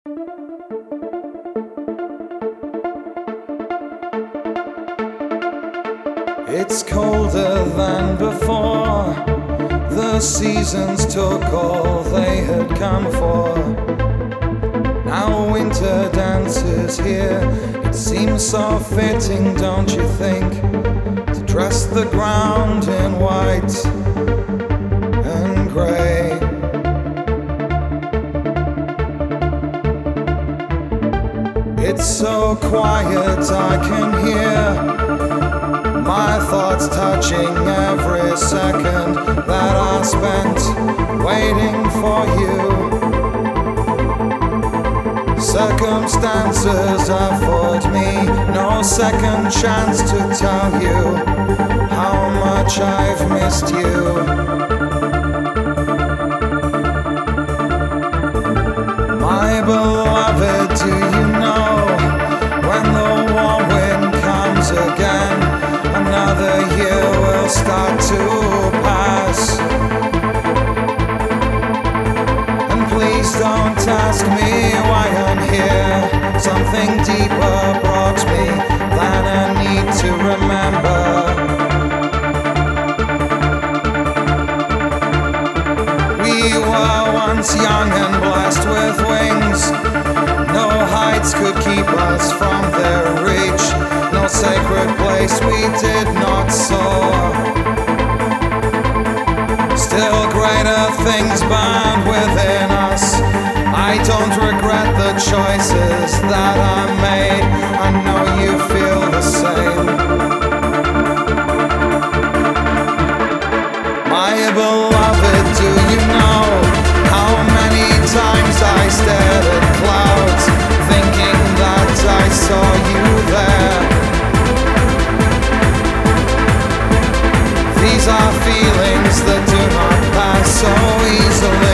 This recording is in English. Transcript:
It's colder than before. The seasons took all they had come for. Now winter dances here. It seems so fitting, don't you think, to dress the ground in white and grey. It's so quiet I can hear my thoughts touching every second that I spent waiting for you. Circumstances afford me no second chance to tell you how much I've missed you. My beloved, do you know when the warm wind comes again, another year will start to pass? And please don't ask me why I'm here. Something deeper brought me than I need to remember. We were once young and blessed with wings. No heights could keep us from their reach. No sacred place we did not soar. Still greater things bound within us. I don't regret the choices that I made. I know you feel the same. My beloved, do you know how many times I stared at clouds, thinking that I saw you there? These are feelings that do not pass so easily.